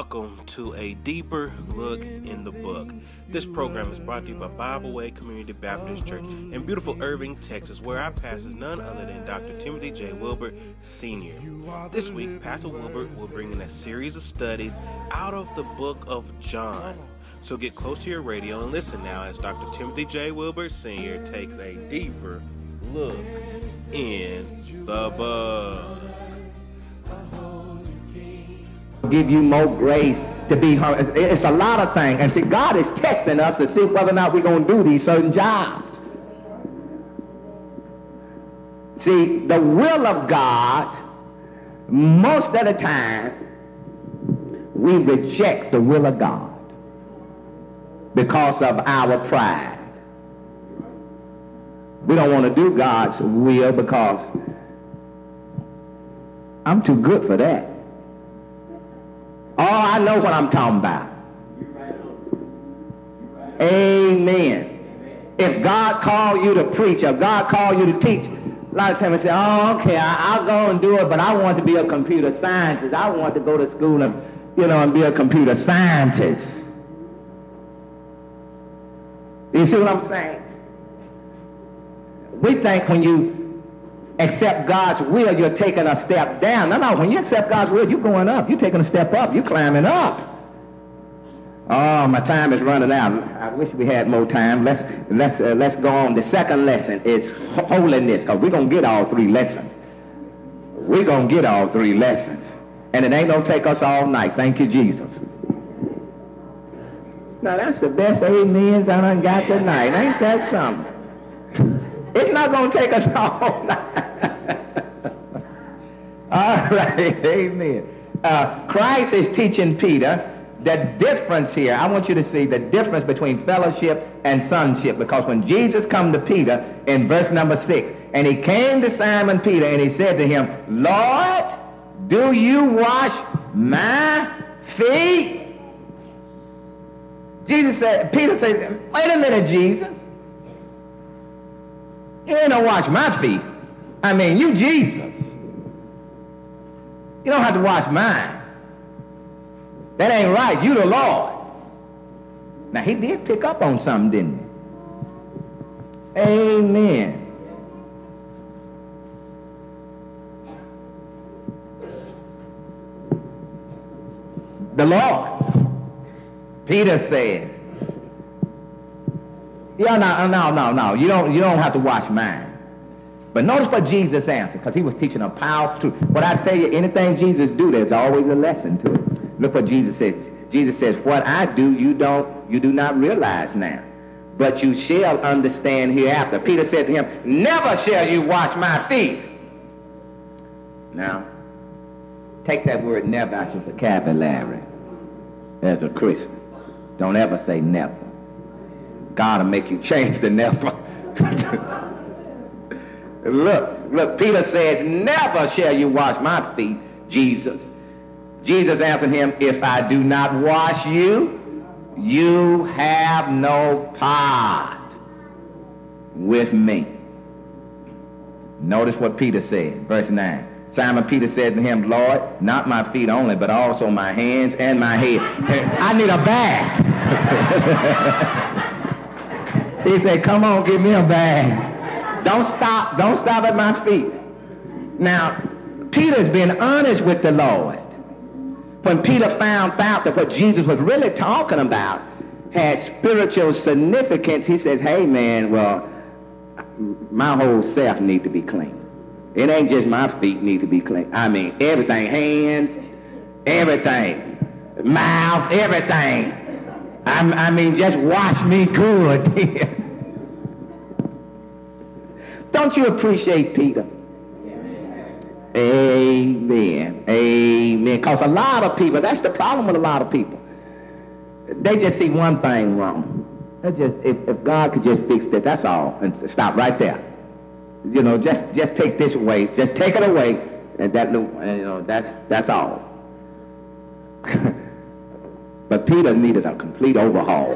Welcome to a deeper look in the book. This program is brought to you by Bible Way Community Baptist Church in beautiful Irving, Texas, where our pastor is none other than Dr. Timothy J. Wilbert, Sr. This week, Pastor Wilbert will bring in a series of studies out of the book of John. So get close to your radio and listen now as Dr. Timothy J. Wilbert, Sr. takes a deeper look in the book. Give you more grace to be humble. It's a lot of things. And see, God is testing us to see whether or not we're going to do these certain jobs. See, the will of God, most of the time, we reject the will of God because of our pride. We don't want to do God's will because I'm too good for that. Oh, I know what I'm talking about. Amen. If God called you to preach, if God called you to teach, a lot of times we say, oh, okay, I'll go and do it, but I want to be a computer scientist. I want to go to school and be a computer scientist. You see what I'm saying? We think when you accept God's will, you're taking a step down. No, when you accept God's will, you're going up. You're taking a step up. You're climbing up. Oh, my time is running out. I wish we had more time. Let's go on. The second lesson is holiness, because we're going to get all three lessons. We're going to get all three lessons. And it ain't going to take us all night. Thank you, Jesus. Now, that's the best amens I done got tonight. Ain't that something? It's not going to take us all night. All right, amen. Christ is teaching Peter the difference here. I want you to see the difference between fellowship and sonship, because when Jesus come to Peter in verse number 6, and he came to Simon Peter and he said to him, Lord, do you wash my feet? Peter said, wait a minute, Jesus. You ain't gonna wash my feet. I mean, you Jesus. You don't have to wash mine. That ain't right. You the Lord. Now, he did pick up on something, didn't he? Amen. The Lord. Peter says, yeah, no. You don't have to wash mine. But notice what Jesus answered, because he was teaching a powerful truth. What I tell you, anything Jesus do, there's always a lesson to it. Look what Jesus says. Jesus says, what I do, you do not realize now, but you shall understand hereafter. Peter said to him, never shall you wash my feet. Now, take that word never out your vocabulary as a Christian. Don't ever say never. God will make you change the never. Look, Peter says, never shall you wash my feet, Jesus. Jesus answered him, if I do not wash you, you have no part with me. Notice what Peter said, verse 9. Simon Peter said to him, Lord, not my feet only, but also my hands and my head. I need a bath. He said, come on, give me a bath. Don't stop at my feet. Now, Peter's been honest with the Lord. When Peter found out that what Jesus was really talking about had spiritual significance, he says, hey man, well, my whole self need to be clean. It ain't just my feet need to be clean. I mean, everything, hands, everything, mouth, everything. I mean, just wash me good. Don't you appreciate Peter? Amen. Amen. Because a lot of people, that's the problem with a lot of people. They just see one thing wrong. If God could just fix that, that's all. And stop right there. Just take this away. Just take it away. And that's all. But Peter needed a complete overhaul.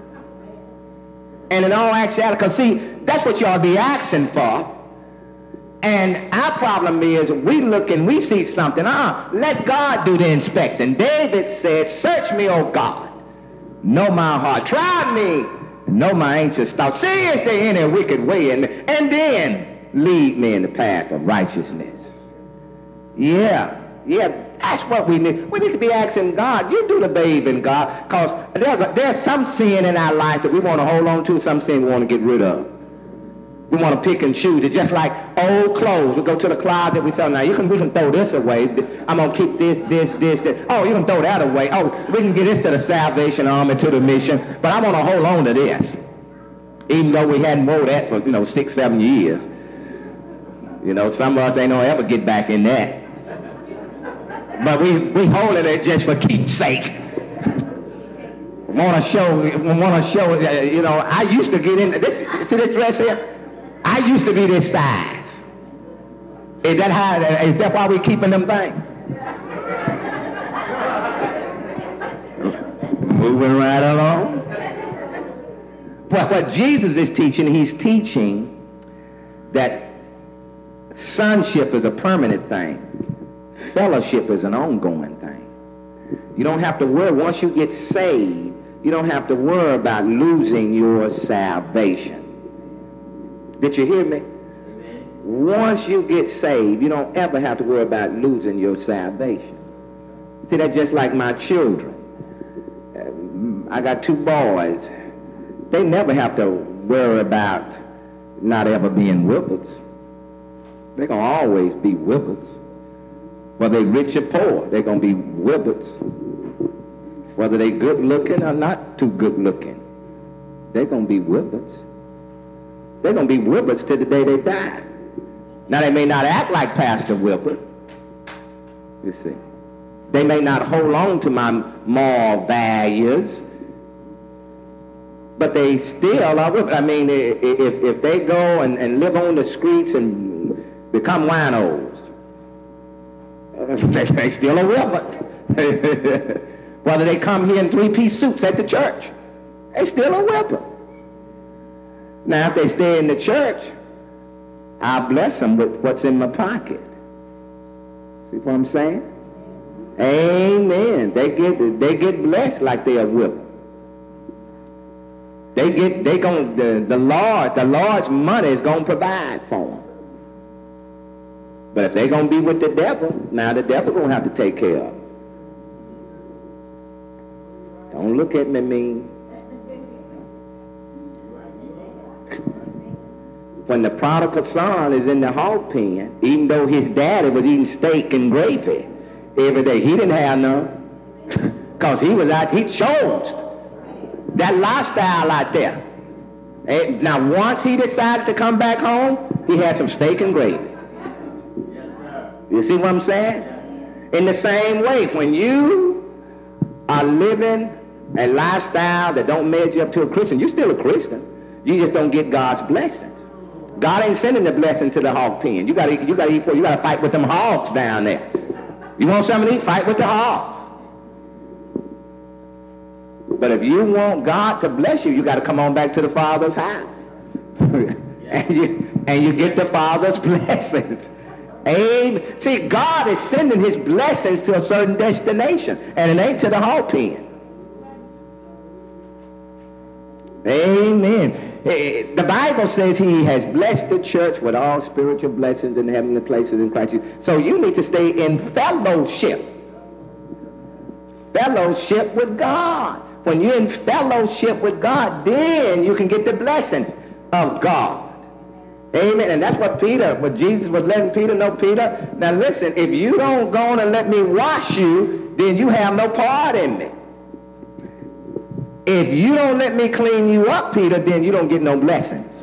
And in all actuality, because see, that's what you ought to be asking for. And our problem is we look and we see something. Let God do the inspecting. David said, search me, O God. Know my heart. Try me. Know my anxious thoughts. See, is there any wicked way in me? And then lead me in the path of righteousness. Yeah, that's what we need. We need to be asking God, you do the babe in God, because there's some sin in our life that we want to hold on to, some sin we want to get rid of. We want to pick and choose. It's just like old clothes. We go to the closet, we say, now we can throw this away. I'm going to keep this. Oh, you can throw that away. Oh, we can get this to the Salvation Army, to the mission, but I want to hold on to this. Even though we hadn't wore that for, 6-7 years. Some of us ain't gonna ever get back in that. But we holding it just for keepsake. Want to show, I used to get into this, see this dress here? I used to be this size. Is that why we keeping them things? Moving right along. But what Jesus is teaching, he's teaching that sonship is a permanent thing. Fellowship is an ongoing thing. You don't have to worry. Once you get saved, you don't have to worry about losing your salvation. Did you hear me? Amen. Once you get saved, you don't ever have to worry about losing your salvation. See, that's just like my children. I got 2 boys. They never have to worry about not ever being whippets. They're going to always be whippets. Whether they rich or poor, they're going to be whippets. Whether they good looking or not too good looking, they're going to be whippets. They're going to be whippets till the day they die. Now, they may not act like Pastor Whipper. You see. They may not hold on to my moral values, but they still are whippets. I mean, if they go and live on the streets and become winos, they still a whippet. Whether they come here in 3-piece suits at the church, they still a whippet. Now, if they stay in the church, I'll bless them with what's in my pocket. See what I'm saying? Amen. They get blessed like they are whipped. The Lord's money is gonna provide for them. But if they're gonna be with the devil, now the devil gonna have to take care of them. Don't look at me mean. When the prodigal son is in the hog pen, even though his daddy was eating steak and gravy every day, he didn't have none. Because he chose that lifestyle out there. And now, once he decided to come back home, he had some steak and gravy. You see what I'm saying? In the same way, when you are living a lifestyle that don't measure up to a Christian, you're still a Christian. You just don't get God's blessings. God ain't sending the blessing to the hog pen. You gotta fight with them hogs down there. You want something to eat? Fight with the hogs. But if you want God to bless you, you got to come on back to the Father's house. and you get the Father's blessings. Amen. See, God is sending his blessings to a certain destination, and it ain't to the hog pen. Amen. The Bible says he has blessed the church with all spiritual blessings in heavenly places in Christ Jesus. So you need to stay in fellowship. Fellowship with God. When you're in fellowship with God, then you can get the blessings of God. Amen. And that's what Jesus was letting Peter know. Peter, now listen, if you don't go on and let me wash you, then you have no part in me. If you don't let me clean you up, Peter, then you don't get no blessings.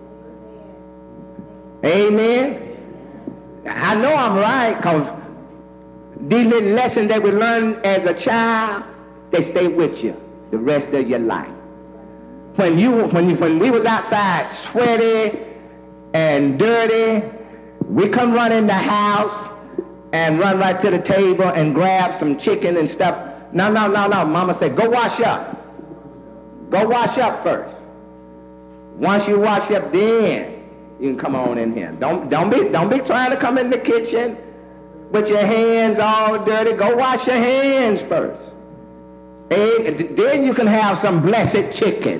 Amen. I know I'm right, because these little lessons that we learn as a child, they stay with you the rest of your life. When we was outside sweaty and dirty, we come run in the house and run right to the table and grab some chicken and stuff. No. Mama said, go wash up. Go wash up first. Once you wash up, then You can come on in here. Don't be trying to come in the kitchen with your hands all dirty. Go wash your hands first. And then you can have some blessed chicken.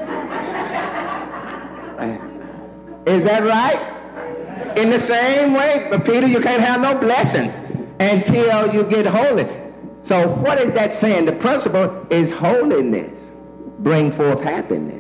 Is that right? In the same way, but Peter, you can't have no blessings until you get holy. So what is that saying? The principle is holiness. Bring forth happiness.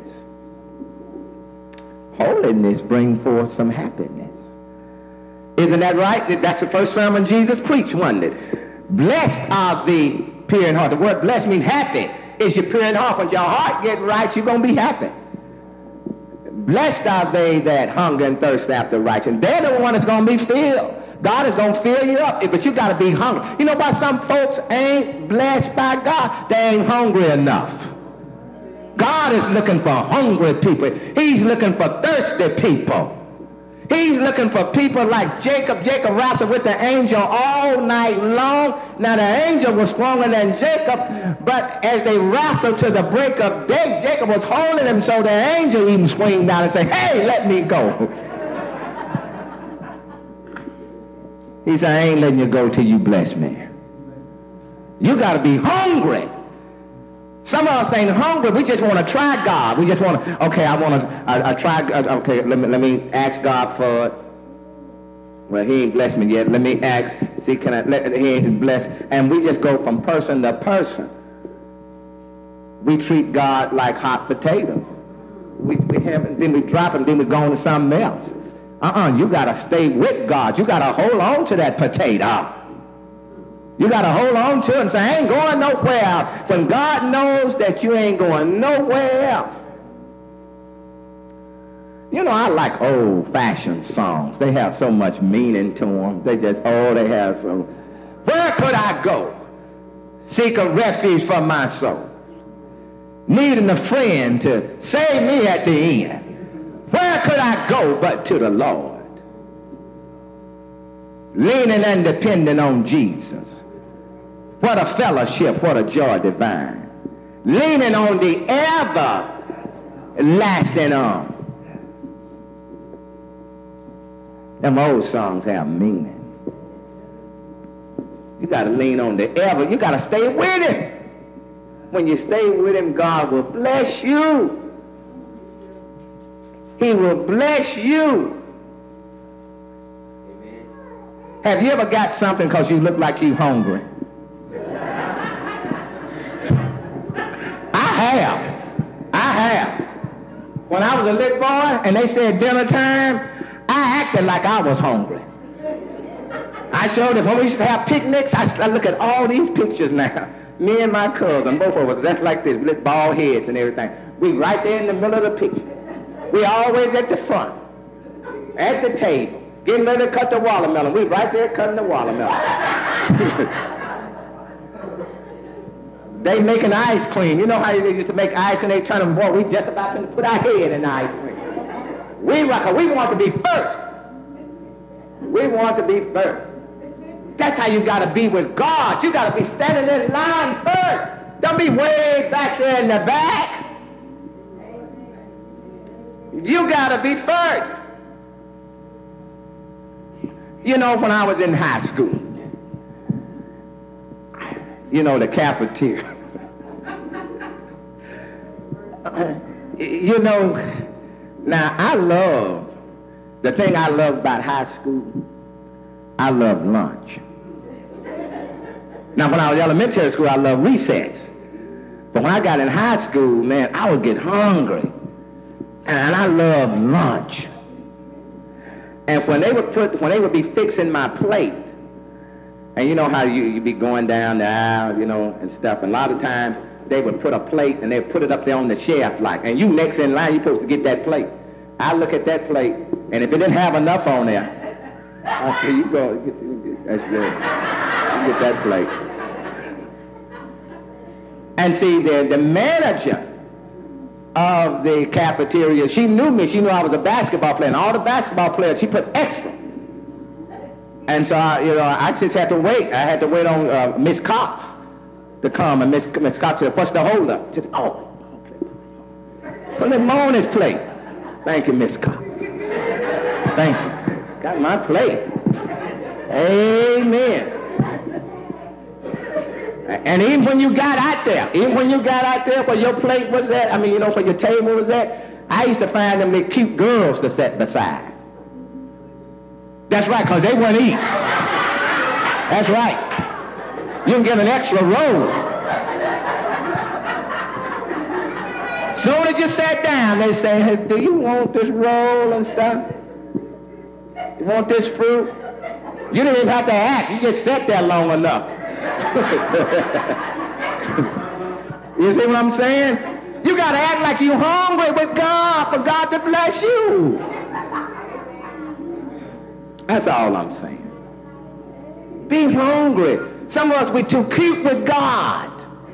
Holiness bring forth some happiness. Isn't that right? That's the first sermon Jesus preached, wasn't it? Blessed are the pure in heart. The word blessed means happy. Is your pure in heart? When your heart get right, you're going to be happy. Blessed are they that hunger and thirst after righteousness. They're the one that's going to be filled. God is going to fill you up, but you got to be hungry. You know why some folks ain't blessed by God? They ain't hungry enough. God is looking for hungry people. He's looking for thirsty people. He's looking for people like Jacob. Jacob wrestled with the angel all night long. Now the angel was stronger than Jacob, but as they wrestled to the break of day, Jacob was holding him, so the angel even swing down and say, "Hey, let me go." He said, "I ain't letting you go till you bless me." You got to be hungry. Some of us ain't hungry. We just want to try God. We just want to, okay, I try, okay, let me ask God for it. Well, he ain't blessed me yet. Let me ask, see, he ain't blessed. And we just go from person to person. We treat God like hot potatoes. We have, then we drop him, then we go on to something else. You got to stay with God. You got to hold on to that potato. You got to hold on to it and say, "I ain't going nowhere else." When God knows that you ain't going nowhere else. You know, I like old-fashioned songs. They have so much meaning to them. They have so. Where could I go? Seek a refuge for my soul. Needing a friend to save me at the end. Where could I go but to the Lord? Leaning and depending on Jesus. What a fellowship, what a joy divine. Leaning on the everlasting arm. Them old songs have meaning. You got to lean on the ever. You got to stay with him. When you stay with him, God will bless you. He will bless you. Amen. Have you ever got something because you look like you hungry? I have. When I was a little boy and they said dinner time, I acted like I was hungry. I showed them when we used to have picnics. I look at all these pictures now. Me and my cousin, both of us, that's like this, with bald heads and everything. We right there in the middle of the picture. We always at the front, at the table, getting ready to cut the watermelon. We right there cutting the watermelon. They making ice cream. You know how they used to make ice cream? They turn them, boy, we just about to put our head in the ice cream. We want to be first. We want to be first. That's how you got to be with God. You got to be standing in line first. Don't be way back there in the back. You got to be first. You know, when I was in high school, you know, the cafeteria. You know, now the thing I love about high school, I love lunch. Now, when I was in elementary school, I loved recess. But when I got in high school, man, I would get hungry. And I loved lunch. And when they would be fixing my plate, and you know how you be going down the aisle, you know, and stuff, and a lot of times they would put a plate and they'd put it up there on the shelf, like, and you next in line, you're supposed to get that plate. I look at that plate, and if it didn't have enough on there, I say, you go, that's good. You get that plate. And see, the manager of the cafeteria, she knew me. She knew I was a basketball player. And all the basketball players, she put extra. And so, I just had to wait. I had to wait on Miss Cox to come. And Miss Cox said, "What's the hold up?" She said, "Oh, put it on his plate." Thank you, Miss Cox. Thank you. Got my plate. Amen. And even when you got out there, where your plate was at, where your table was at, I used to find them little cute girls to sit beside. That's right, because they wouldn't eat. That's right. You can get an extra roll. Soon as you sat down, they say, hey, do you want this roll and stuff? You want this fruit? You didn't even have to ask. You just sat there long enough. You see what I'm saying? You got to act like you're hungry with God for God to bless you. That's all I'm saying. Be hungry. Some of us, we're too cute with God.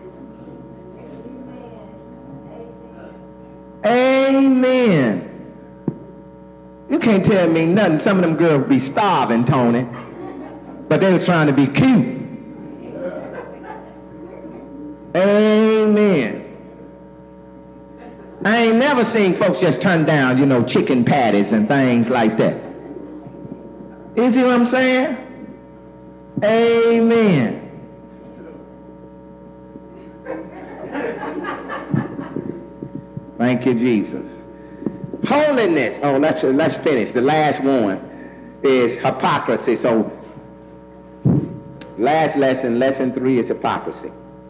Amen. You can't tell me nothing. Some of them girls be starving, Tony, but they was trying to be cute. Amen. I ain't never seen folks just turn down, chicken patties and things like that. You see what I'm saying? Amen. Thank you, Jesus. Holiness. Oh, let's finish. The last one is hypocrisy. So, last lesson, lesson 3 is hypocrisy.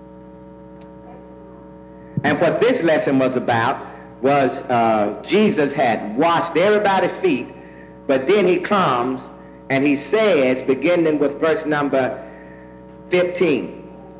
And what this lesson was about was Jesus had washed everybody's feet, but then he comes and he says, beginning with verse number 18,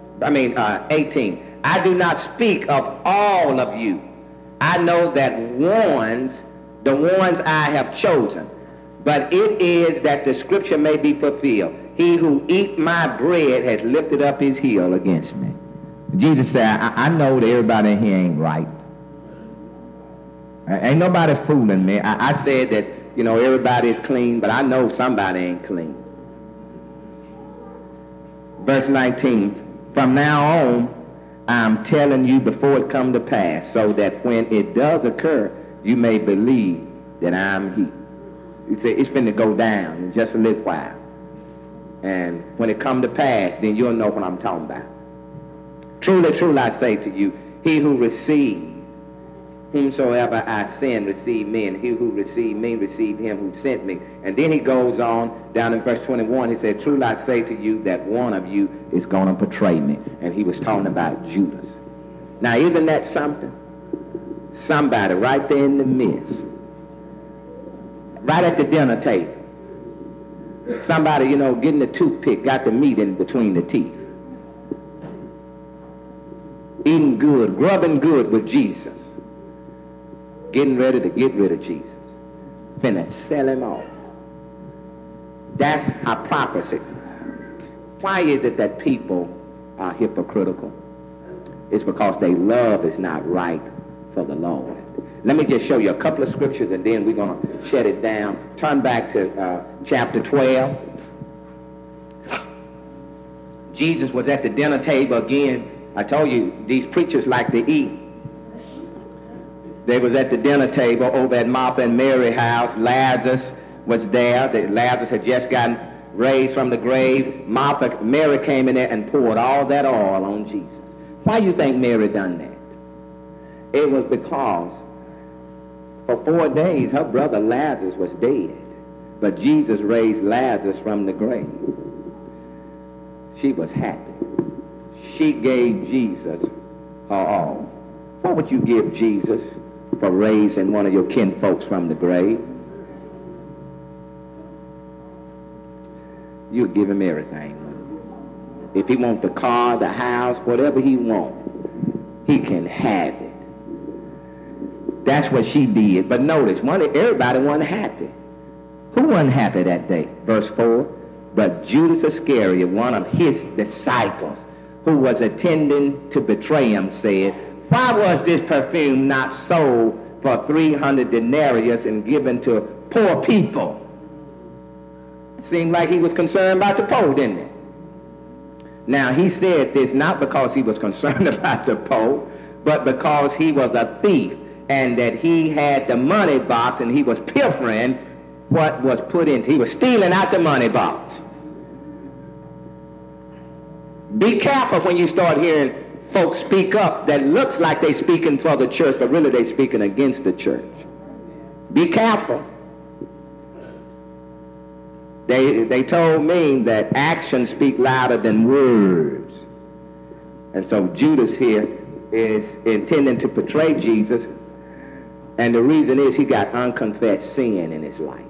I do not speak of all of you. I know that the ones I have chosen, but it is that the scripture may be fulfilled. He who eat my bread has lifted up his heel against me. Jesus said, I know that everybody in here ain't right. Ain't nobody fooling me. I said that, everybody is clean, but I know somebody ain't clean. Verse 19, from now on, I'm telling you before it come to pass, so that when it does occur, you may believe that I'm he. He said, it's finna go down in just a little while. And when it come to pass, then you'll know what I'm talking about. Truly, truly, I say to you, he who receives whomsoever I send, receive me, and he who receive me, receive him who sent me. And then he goes on, down in verse 21, he said, truly, I say to you that one of you is going to betray me. And he was talking about Judas. Now, isn't that something? Somebody right there in the midst, right at the dinner table. Somebody, getting the toothpick, got the meat in between the teeth. Eating good, grubbing good with Jesus. Getting ready to get rid of Jesus. Finna sell him off. That's hypocrisy. Why is it that people are hypocritical? It's because their love is not right for the Lord. Let me just show you a couple of scriptures and then we're going to shut it down. Turn back to chapter 12. Jesus was at the dinner table again. I told you, these preachers like to eat. They was at the dinner table over at Martha and Mary's house. Lazarus was there. Lazarus had just gotten raised from the grave. Mary came in there and poured all that oil on Jesus. Why do you think Mary done that? It was because for 4 days her brother Lazarus was dead. But Jesus raised Lazarus from the grave. She was happy. She gave Jesus her all. What would you give Jesus for raising one of your kinfolks from the grave? You'd give him everything. If he wants the car, the house, whatever he wants, he can have it. That's what she did. But notice, everybody wasn't happy. Who wasn't happy that day? Verse 4, but Judas Iscariot, one of his disciples, who was attending to betray him, said, why was this perfume not sold for 300 denarius and given to poor people? It seemed like he was concerned about the poor, didn't it? Now, he said this not because he was concerned about the poor, but because he was a thief and that he had the money box and he was pilfering what was put into. He was stealing out the money box. Be careful when you start hearing folks speak up that looks like they speaking for the church, but really they speaking against the church. Be careful. They told me that actions speak louder than words. And so Judas here is intending to betray Jesus, and the reason is he got unconfessed sin in his life.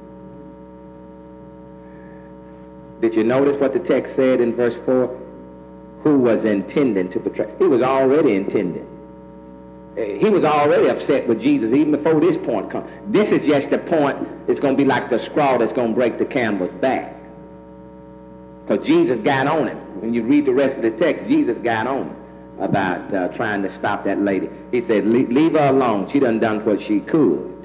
Did you notice what the text said in verse 4? Who was intending to betray? He was already intending. He was already upset with Jesus even before this point comes. This is just the point. It's going to be like the straw that's going to break the camel's back. Because Jesus got on him. When you read the rest of the text, Jesus got on him about trying to stop that lady. He said, leave her alone. She done what she could.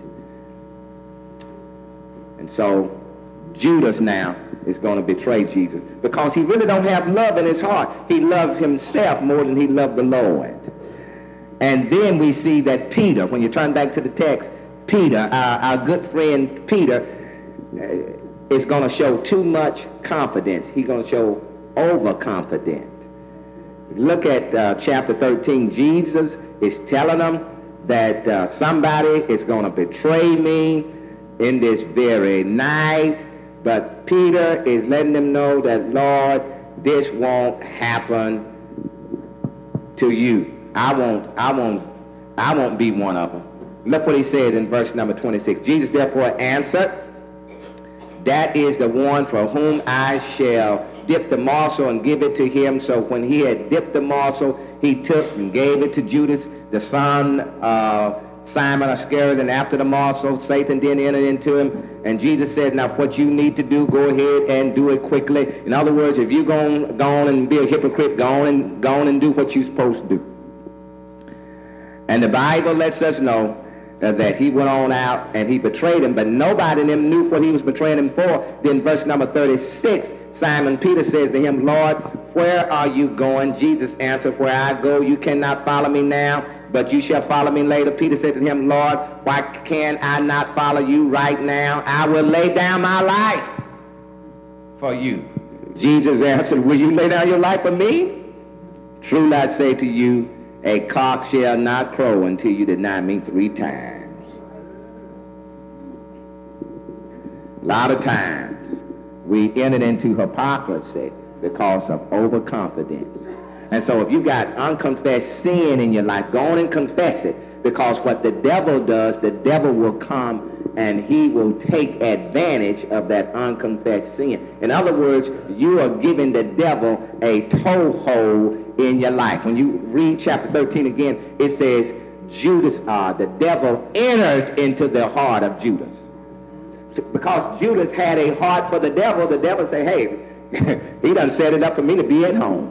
And so Judas now is going to betray Jesus because he really don't have love in his heart. He loved himself more than he loved the Lord. And then we see that Peter, when you turn back to the text, Peter, our good friend Peter, is going to show too much confidence. He's going to show overconfident. Look at chapter 13. Jesus is telling them that somebody is going to betray me in this very night. But Peter is letting them know that, Lord, this won't happen to you. I won't be one of them. Look what he says in verse number 26. Jesus therefore answered, that is the one for whom I shall dip the morsel and give it to him. So when he had dipped the morsel, he took and gave it to Judas, the son of Simon Iscariot, and after the morsel, Satan then entered into him. And Jesus said, now what you need to do, go ahead and do it quickly. In other words, if you're going on and be a hypocrite, go on and do what you're supposed to do. And the Bible lets us know that he went on out and he betrayed him, but nobody in them knew what he was betraying him for. Then verse number 36, Simon Peter says to him, Lord, where are you going? Jesus answered, where I go, you cannot follow me now, but you shall follow me later. Peter said to him, Lord, why can I not follow you right now? I will lay down my life for you. Jesus answered, will you lay down your life for me? Truly I say to you, a cock shall not crow until you deny me 3 times. A lot of times we entered into hypocrisy because of overconfidence. And so if you got unconfessed sin in your life, go on and confess it, because what the devil does, the devil will come and he will take advantage of that unconfessed sin. In other words, you are giving the devil a toehold in your life. When you read chapter 13 again, it says Judas, the devil entered into the heart of Judas. Because Judas had a heart for the devil said, hey, he done set it up for me to be at home.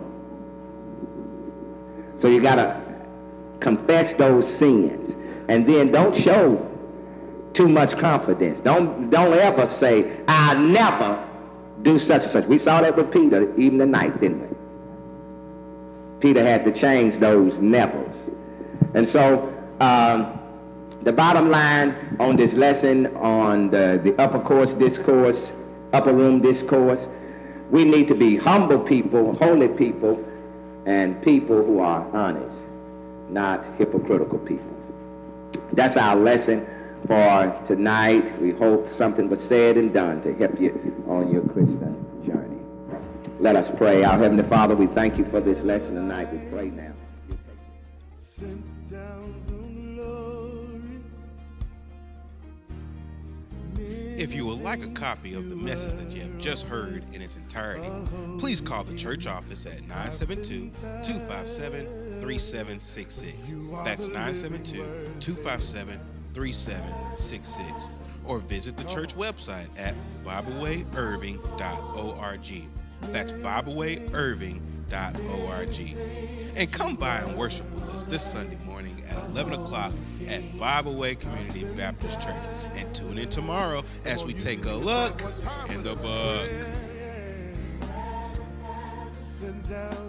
So you got to confess those sins. And then don't show too much confidence. Don't ever say, I'll never do such and such. We saw that with Peter even tonight, didn't we? Peter had to change those nevers. And so the bottom line on this lesson on the upper room discourse, we need to be humble people, holy people, and people who are honest, not hypocritical people. That's our lesson for tonight. We hope something was said and done to help you on your Christian journey. Let us pray. Our Heavenly Father, we thank you for this lesson tonight. We pray now. If you would like a copy of the message that you have just heard in its entirety, please call the church office at 972-257-3766. That's 972-257-3766. Or visit the church website at BibleWayIrving.org. That's BibleWayIrving.org. And come by and worship with us this Sunday morning at 11 o'clock at Bible Way Community Baptist Church. And tune in tomorrow as we take a look in the book.